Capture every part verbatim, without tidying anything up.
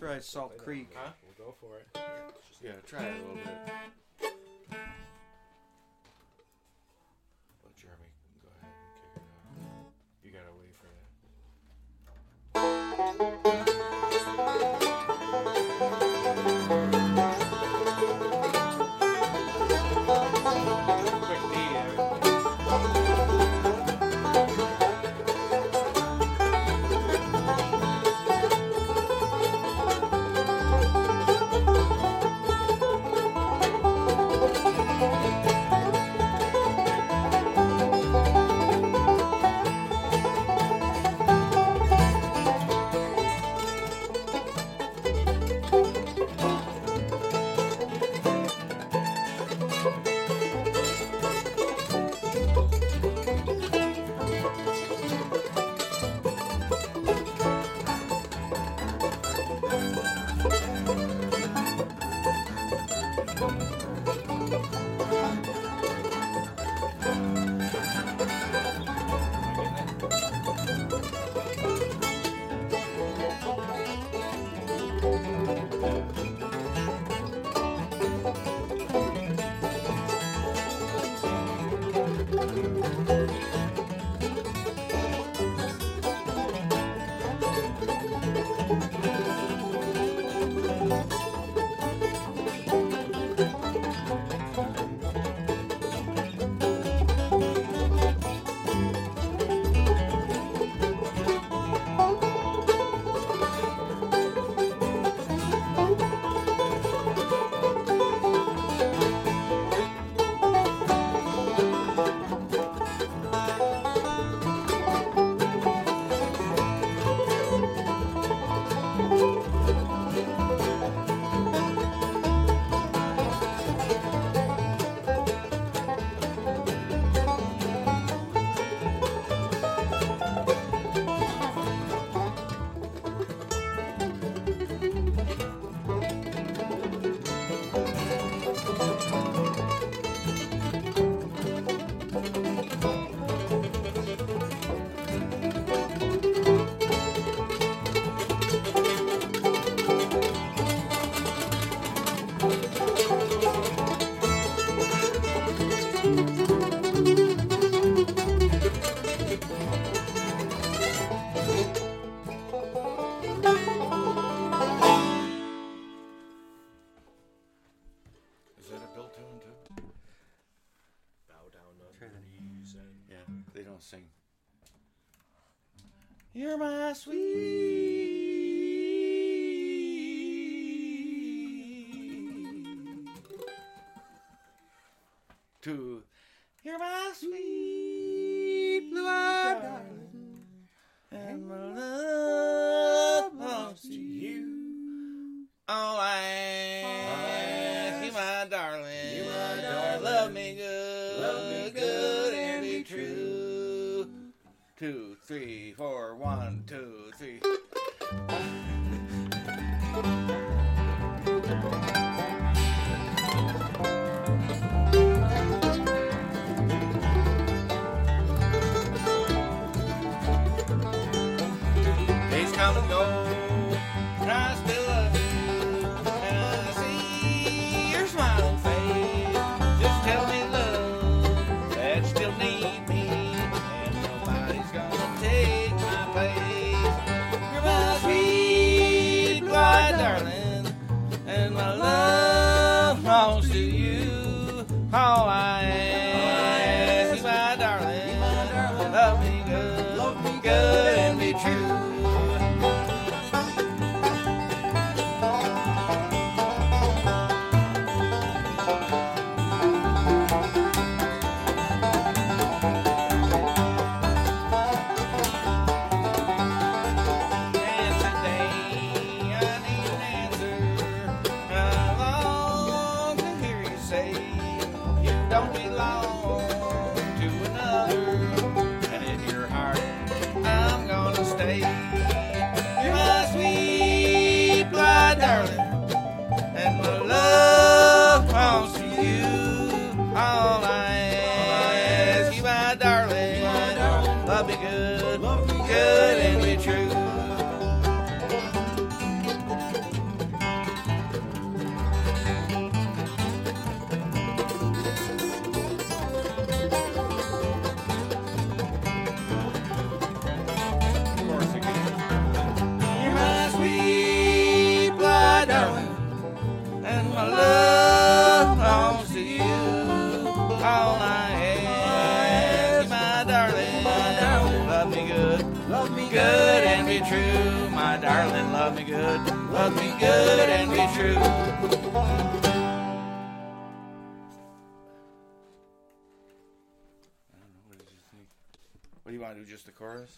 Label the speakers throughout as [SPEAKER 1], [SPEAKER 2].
[SPEAKER 1] try Salt Creek.
[SPEAKER 2] Huh? We'll go for it.
[SPEAKER 1] Yeah, try it a little bit. Well, Jeremy, go ahead and kick it out. You gotta wait for that. Quick D, sing. You're my sweet to you're my sweet blue-eyed darling, and my love belongs to you. Oh, I ask you, my darling, you my darling, love me good, love me good, and be true. Two, three, four, one, two, three. Days come and go, and I still love you, and I see your smiling face. Just tell me, love, that you still need me, and nobody's gonna take my place. You're my love belongs to you. All I ask, my darling, my darling, love me good, love me good and be true. My darling, love me good, love me good and be true. What do you want to do, just the chorus?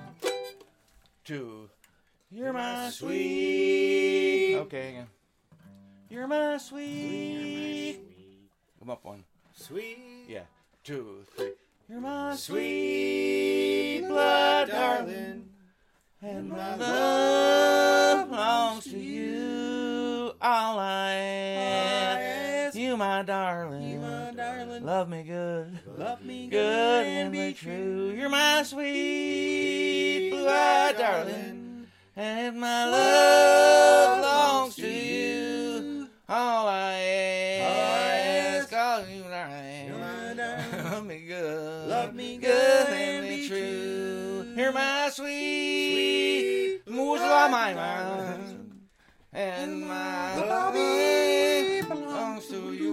[SPEAKER 1] Two. You're my sweet. Okay, again. You're my sweet. Come up one.
[SPEAKER 2] Sweet.
[SPEAKER 1] Yeah. Two, three. You're my
[SPEAKER 2] Sweet blood, darling.
[SPEAKER 1] and my love belongs to you. All I ask, you my darling,
[SPEAKER 2] You my darling.
[SPEAKER 1] love me good,
[SPEAKER 2] Love me
[SPEAKER 1] good and be true. You're my sweet blue-eyed darling, and my love belongs to you. All I ask, all you darling,
[SPEAKER 2] my darling.
[SPEAKER 1] love me good,
[SPEAKER 2] Love me
[SPEAKER 1] good and be true. You're my sweet, moves on my mind, and my love belongs to you.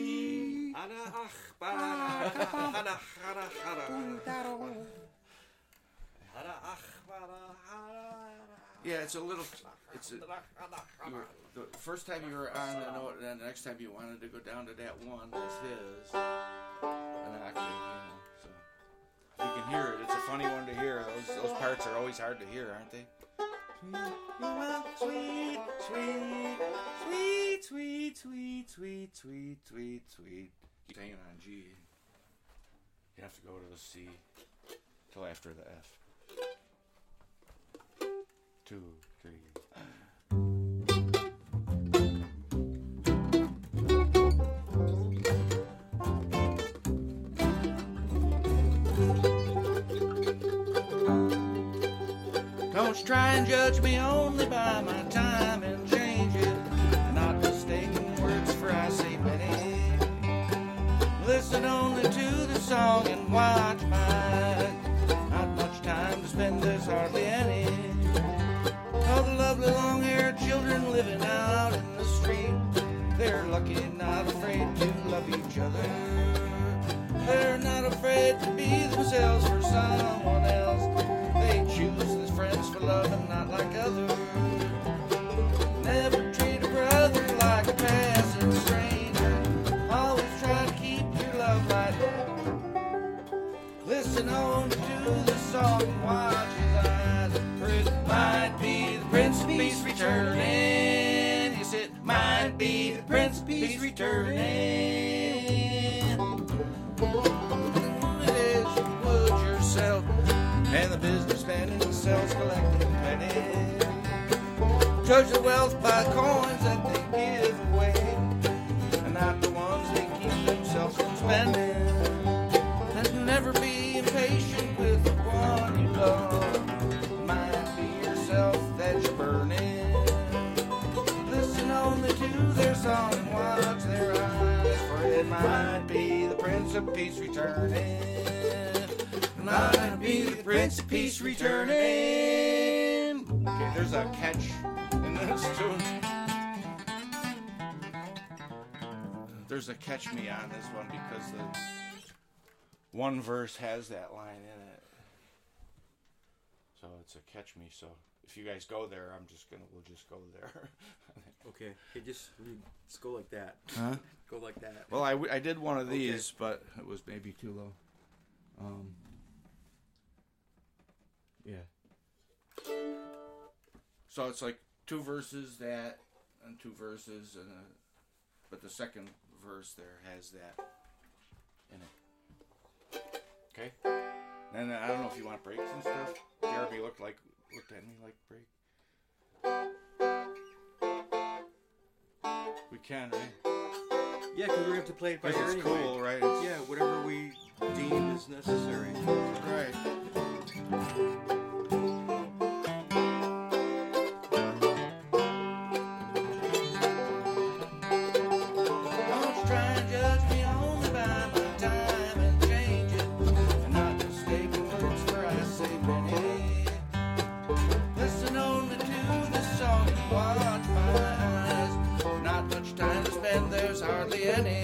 [SPEAKER 1] Yeah, it's a little. It's a, you were, the first time you were on the note, and the next time you wanted to go down to that one was his an octave, you know. So you can hear it. It's a funny one to hear. Those those parts are always hard to hear, aren't they? Sweet, sweet, sweet, sweet, sweet, sweet, sweet, sweet, sweet. Keep hanging on G. You have to go to the C till after the F. Two, three. Don't try and judge me only by my time and change it. Not mistaking words for I say many. Listen only to the song and watch mine. Not much time to spend, there's hardly any. All the lovely long-haired children living out in the street, they're lucky, not afraid to love each other. They're not afraid to be themselves for someone else. They choose as friends for love and not like others. Never treat a brother like a passing stranger. Always try to keep your love light. Listen on to the song and watch his eyes. For it might be the Prince of Peace returning. Yes, it might be the Prince of Peace returning. It is you would yourself, and the businessman in the cells collecting pennies. Judge the wealth by coins that they give away, and not the ones they keep themselves from spending. And never be impatient with the one you love. Might be yourself that you're burning. Listen only to their song and watch their eyes, for it might be the Prince of Peace returning. Might be the Prince of Peace returning. Okay, there's a catch in this tune. There's a catch me on this one because the one verse has that line in it. So it's a catch me. So if you guys go there, I'm just gonna we'll just go there.
[SPEAKER 2] Okay, hey, just let's go like that.
[SPEAKER 1] Huh?
[SPEAKER 2] Go like that.
[SPEAKER 1] Well, I, I did one of these,
[SPEAKER 2] Okay.
[SPEAKER 1] but it was maybe too low. Um. Yeah. So it's like two verses that, and two verses, and a, but the second verse there has that in it. Okay. And I don't know if you want breaks and stuff. Jeremy looked like looked at me like break. We can, right?
[SPEAKER 2] Yeah, because we're going to have to play it by
[SPEAKER 1] Because
[SPEAKER 2] ear
[SPEAKER 1] it's
[SPEAKER 2] anyway.
[SPEAKER 1] cool, right? It's,
[SPEAKER 2] Yeah, whatever we deem is necessary.
[SPEAKER 1] Right. Don't try and judge me only by my time and change it, and not mistaken words for I say many. Listen only to the song and watch my eyes. Not much time to hardly any.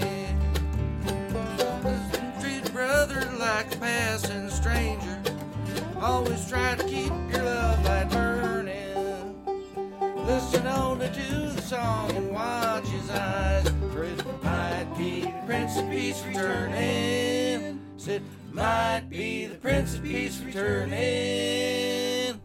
[SPEAKER 1] Treat a brother like a passing stranger. Always try to keep your love light burning. Listen only to the song and watch his eyes, for it might be the Prince of Peace returning. It might be the Prince of Peace returning.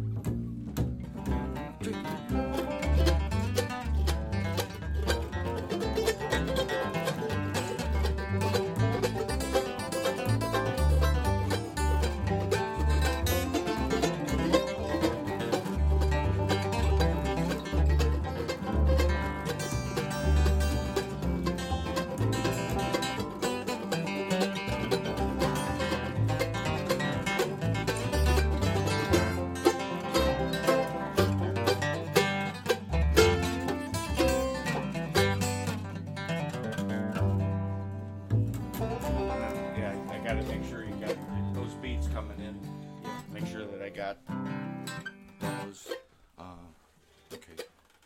[SPEAKER 1] Yeah, I gotta make sure you got those beats coming in. Make sure that I got those. Uh, okay.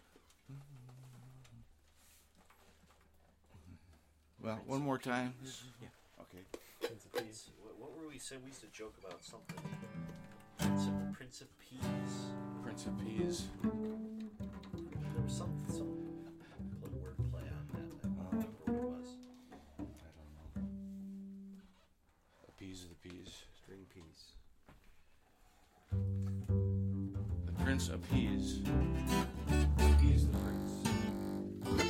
[SPEAKER 1] Well, one more time.
[SPEAKER 2] Yeah.
[SPEAKER 1] Okay.
[SPEAKER 2] Prince of Peace.
[SPEAKER 3] What, what were we saying? We used to joke about something. Prince of, Prince of Peace.
[SPEAKER 1] Prince of Peas.
[SPEAKER 3] There was some some little wordplay on that. I don't remember what it was.
[SPEAKER 1] I don't know. The peas of the peas.
[SPEAKER 2] String Peace.
[SPEAKER 1] The Prince of Peas. He's the prince.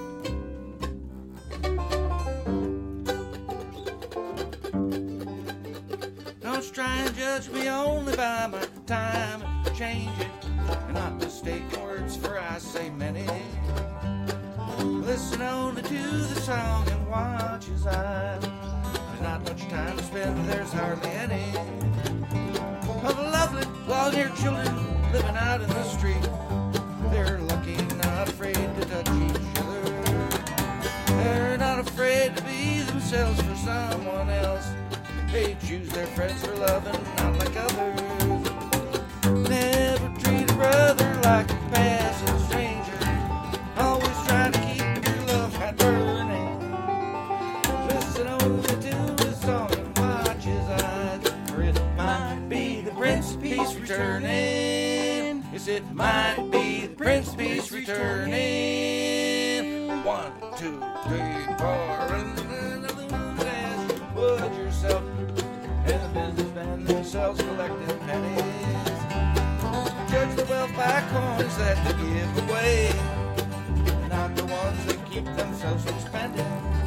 [SPEAKER 1] Don't try and judge me only by my time and change it, and not mistake words, for I say many. Listen only to the song and watch his eyes. There's not much time to spend, there's hardly any. Of lovely long-haired children living out in the street, they're lucky, not afraid to touch each other. They're not afraid to be themselves for someone else. They choose their friends for love and not like others. Never treat a brother like a passing stranger. Always try to keep your love hot burning. Listen only to his song and watch his eyes, for it might be the Prince of Peace returning. Yes, it might be the Prince of Peace returning. One, two, three, four, and then the moon as you would yourself, and the businessmen themselves collecting pennies. Judge the wealth by coins that they give away, not the ones that keep themselves from spending.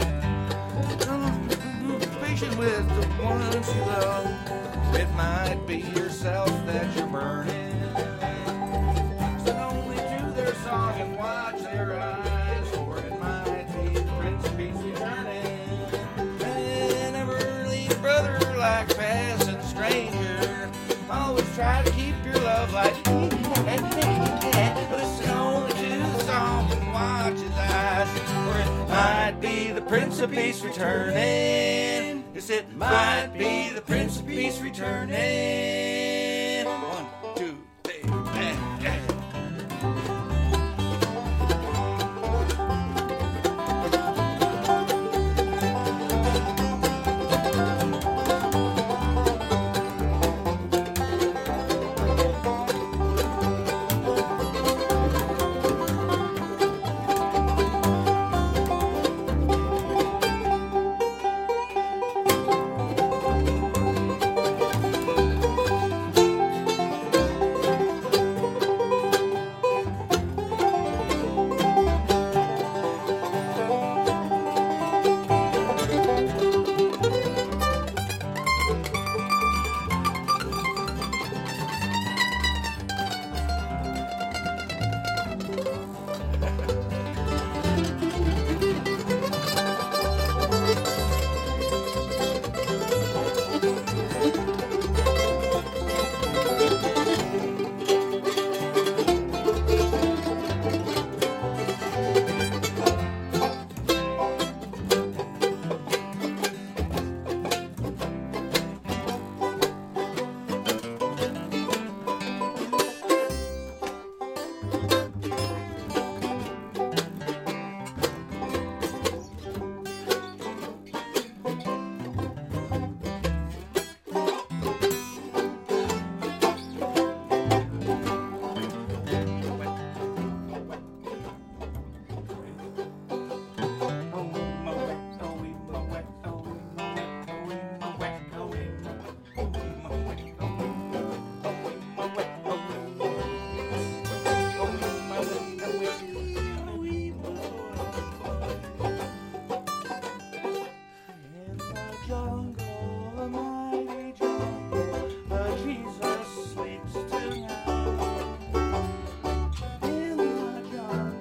[SPEAKER 1] Patient with the ones you love, it might be yourself that you're burning. Listen only to their song and watch their eyes, for it might be the Prince of Peace returning. And never leave a brother like a passing stranger. Always try to keep your love light. Listen only to the song and watch his eyes, for it might be the Prince of Peace returning. Yes, it might be the Prince of Peace returning. One, two, three, and, and.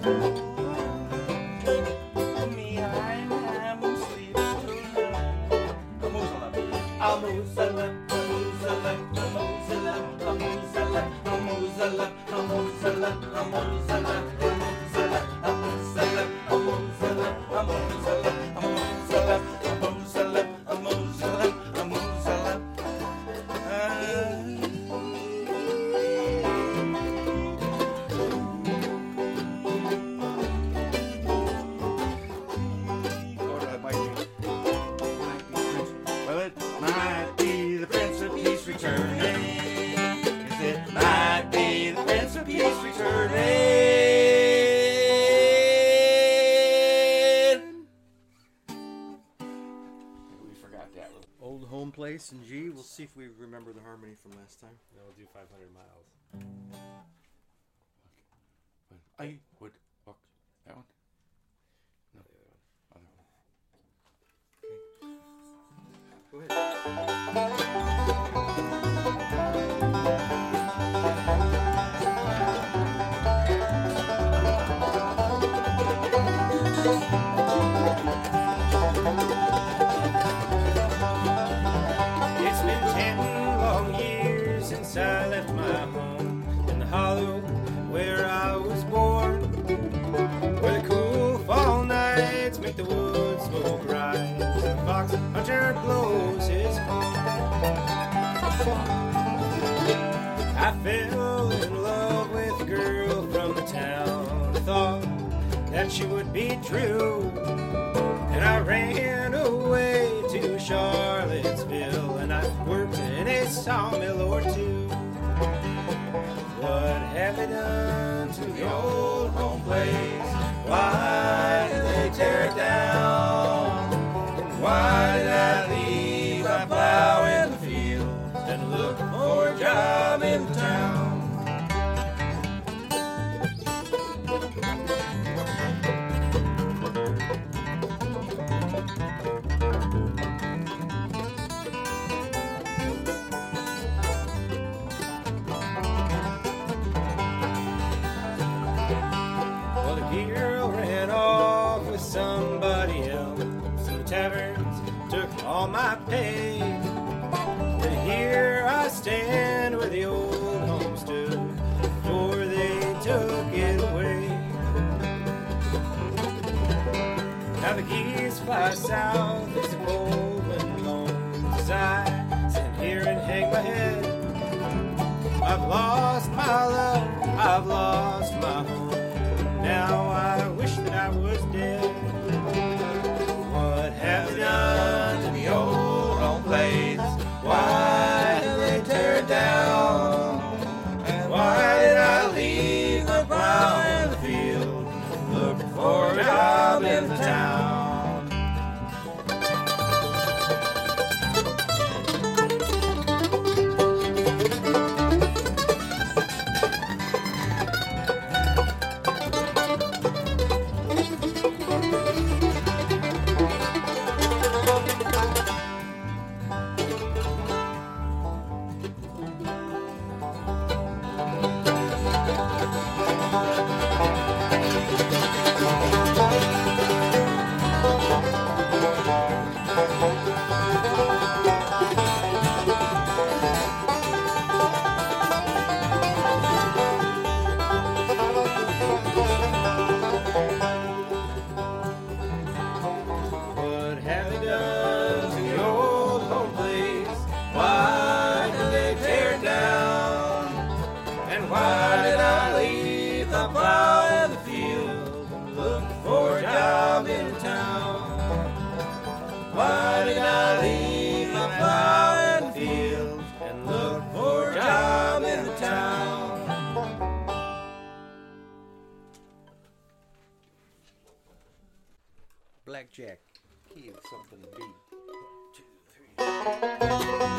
[SPEAKER 1] Me, I'm having sleep tonight. A moose-a-lep, a moose-a-lep, a moose-a-lep, a moose-a-lep, a moose-a-lep, a moose-a-lep, a moose-a-lep, a moose-a-lep, a moose-a-lep, a moose-a-lep, a moose-a-lep, a moose-a-lep, a moose-a-lep, a moose-a-lep, a moose-a-lep, a moose-a-lep. Well, it might be the Prince of Peace returning. Yes, it might be the Prince of Peace returning. We forgot that one.
[SPEAKER 2] Old Home Place in G. We'll see if we remember the harmony from last time.
[SPEAKER 3] Then we'll do five hundred miles.
[SPEAKER 1] I would walk that one.
[SPEAKER 3] No, the other one.
[SPEAKER 1] Other one.
[SPEAKER 2] Go ahead.
[SPEAKER 4] It's been ten long years since I left my home in the hollow where I was born, where the cool fall nights make the wood smoke rise and the fox hunter blows his horn. I fell in love with a girl from the town. I thought that she would be true, and I ran away to Charlottesville, and I worked in a sawmill or two. What have they done to the old home place? Why did they tear it down? And why did I leave my plow in the field and look for a job in the town? Well, the girl ran off with somebody else. So the taverns took all my pay. And here I stand where the old home stood before they took it away. Now the geese fly south as the cold wind blows, as I sit here and hang my head. I've lost my love, I've lost my home. Now I wish that I was dead. What have they done to the old home place? Why did they tear it down? And why did I leave the plow in the field, looking for a job in the town? What have they done to the old home place? Why did they tear it down? And why did I leave the plow in the field and look for a job in town? Why did I leave the plow in the field and look for a job in the town?
[SPEAKER 2] Blackjack. Key of something to be.
[SPEAKER 4] Two, three.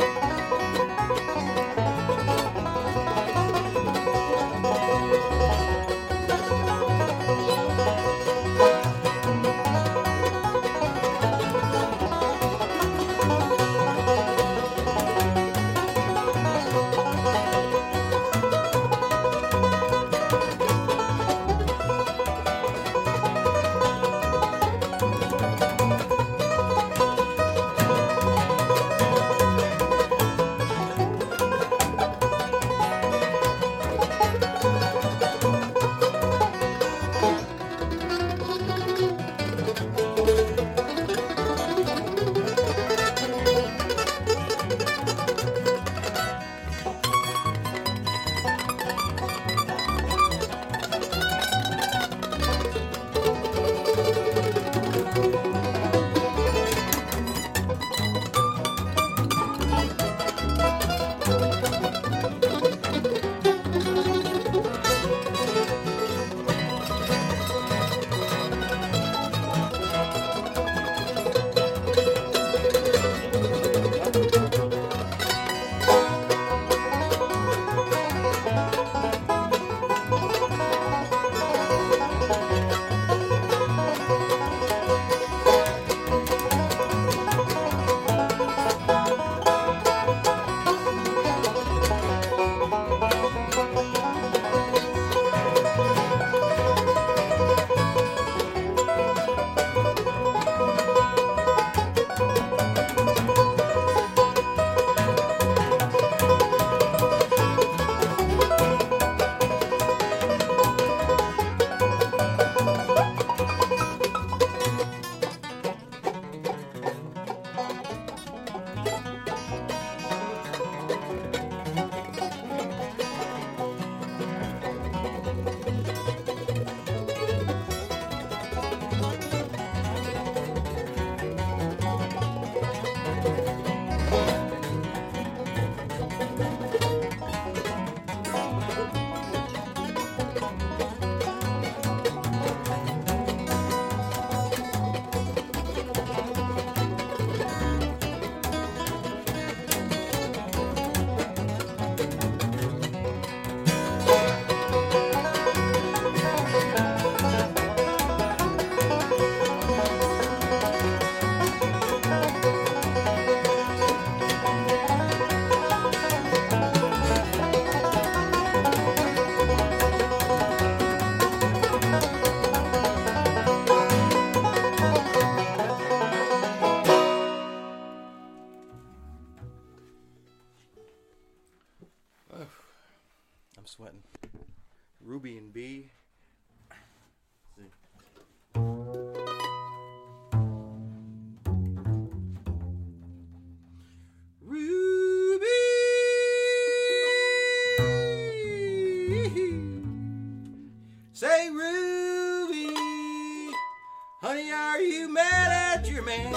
[SPEAKER 3] at your man.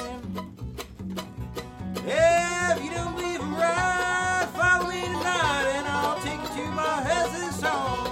[SPEAKER 3] If you don't believe I'm right, follow me tonight and I'll take you to my husband's song.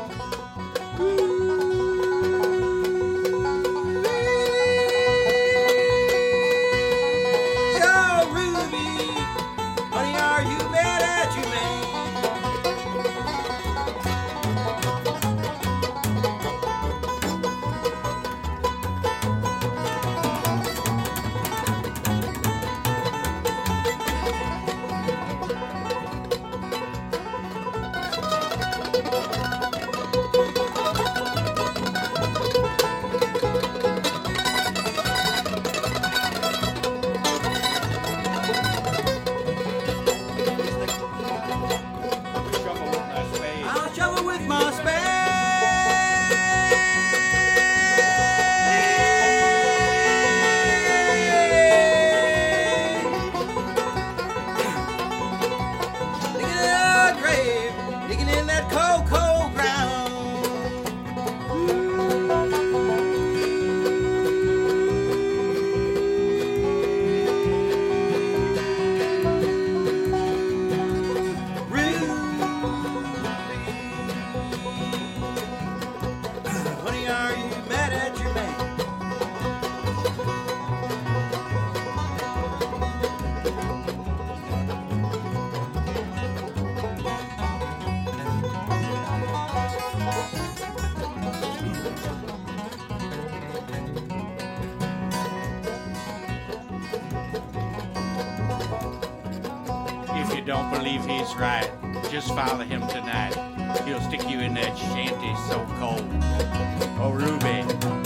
[SPEAKER 1] If you don't believe he's right, just follow him tonight. He'll stick you in that shanty so cold. Oh, Ruby.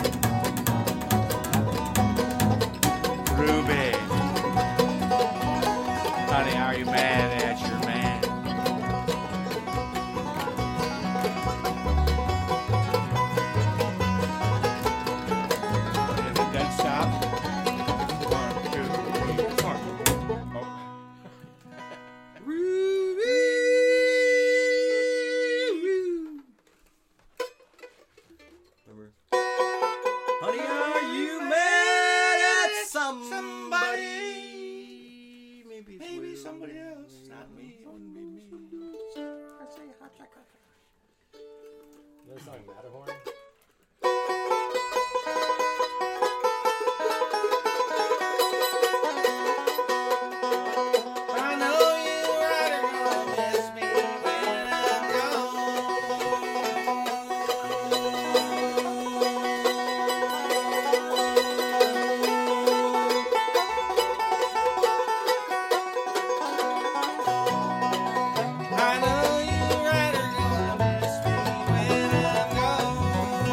[SPEAKER 1] Ruby. Honey, are you mad at your man? If it doesn't stop. One, two, three, four. Oh.
[SPEAKER 3] Remember? Honey, are you mad at somebody?
[SPEAKER 1] Somebody.
[SPEAKER 3] Maybe, it's
[SPEAKER 1] Maybe
[SPEAKER 3] Will.
[SPEAKER 1] somebody else, not me. It wouldn't be me.
[SPEAKER 4] That song Matterhorn?
[SPEAKER 1] I know you right are gonna miss me when I'm gone. I know you right are gonna miss me when I'm gone.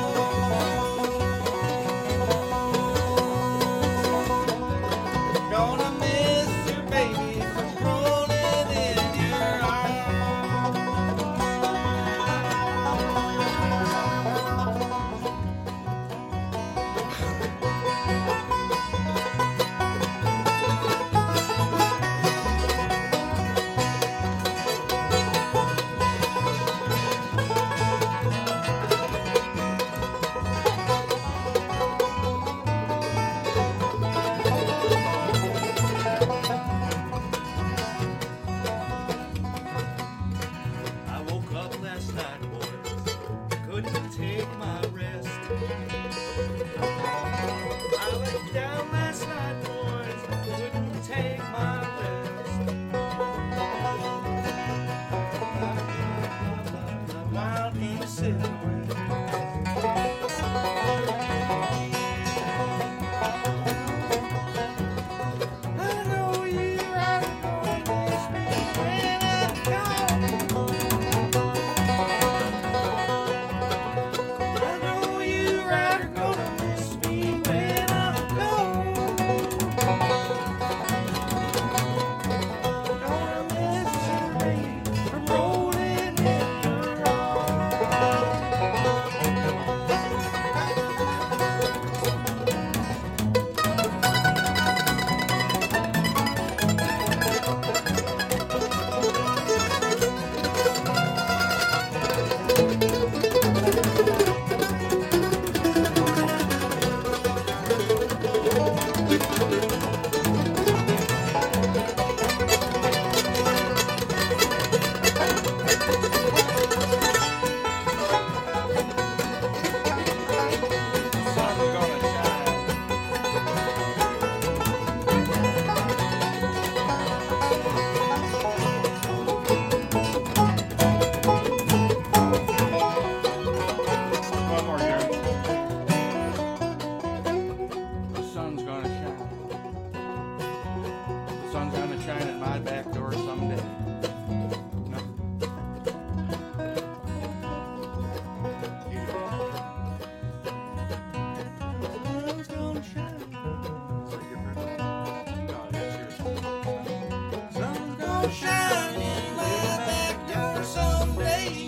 [SPEAKER 1] gonna shine in my back door someday.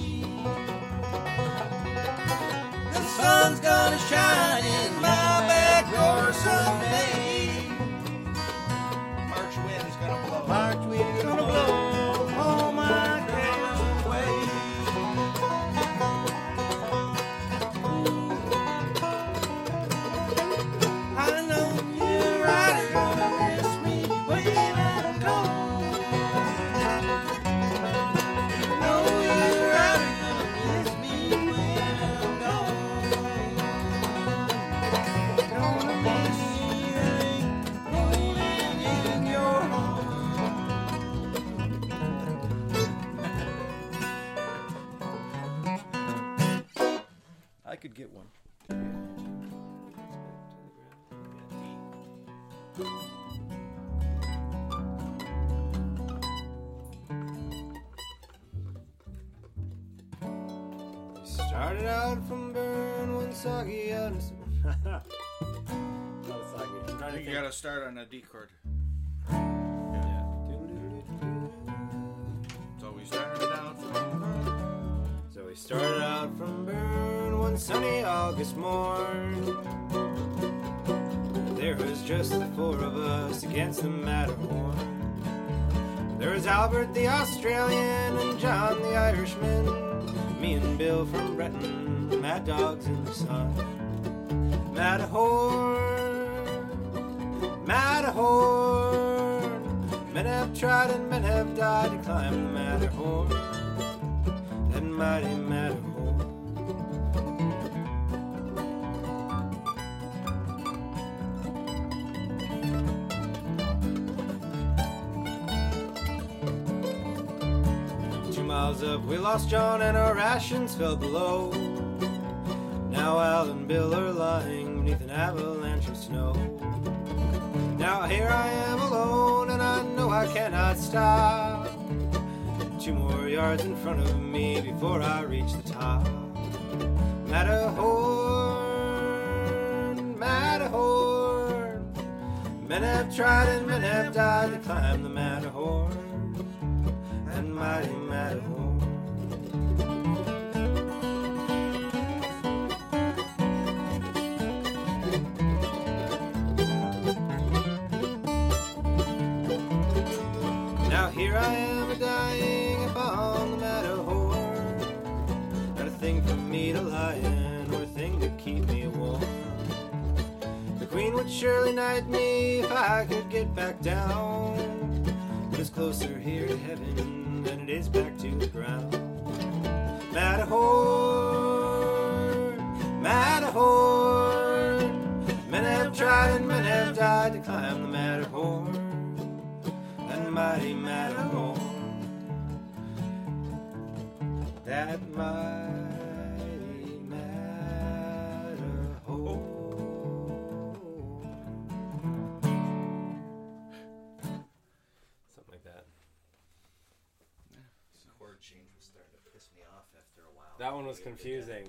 [SPEAKER 1] The sun's gonna shine in my back door someday. March wind is gonna blow. March wind is gonna blow all my cares away. I know you're right, gonna miss me when I'm gone. I know you're right, gonna miss me when I'm gone. Gonna miss you, rolling in your arms.
[SPEAKER 2] I could get one.
[SPEAKER 4] Started out from burn one soggy honest. Not a soggy. I'm trying to
[SPEAKER 1] You
[SPEAKER 4] think.
[SPEAKER 1] gotta start on a D chord.
[SPEAKER 4] Yeah.
[SPEAKER 1] So we started out from
[SPEAKER 4] So we started out from burn one sunny August morn. There was just the four of us against the Matterhorn. There was Albert the Australian and John the Irishman. Me and Bill from Breton, mad dogs in the sun. Matterhorn, Matterhorn. Men have tried and men have died to climb the Matterhorn. That mighty Matterhorn. Two miles up, we lost John and our rations fell below. Now Al and Bill are lying beneath an avalanche of snow. Now here I am alone and I know I cannot stop. Two more yards in front of me before I reach the top. Matterhorn, Matterhorn. Men have tried and men have died to climb the Matterhorn. And mighty Matterhorn. Now here I am a-dying upon the Matterhorn. Not a thing for me to lie in, or a thing to keep me warm. The Queen would surely knight me if I could get back down. But it's closer here to heaven than it is back to the ground. Matterhorn, Matterhorn. Men have tried and men have died to climb the Matterhorn. That mighty Matterhorn. That mighty Matterhorn. Something like that.
[SPEAKER 1] chord change was starting to piss me off after a while.
[SPEAKER 4] That one was confusing.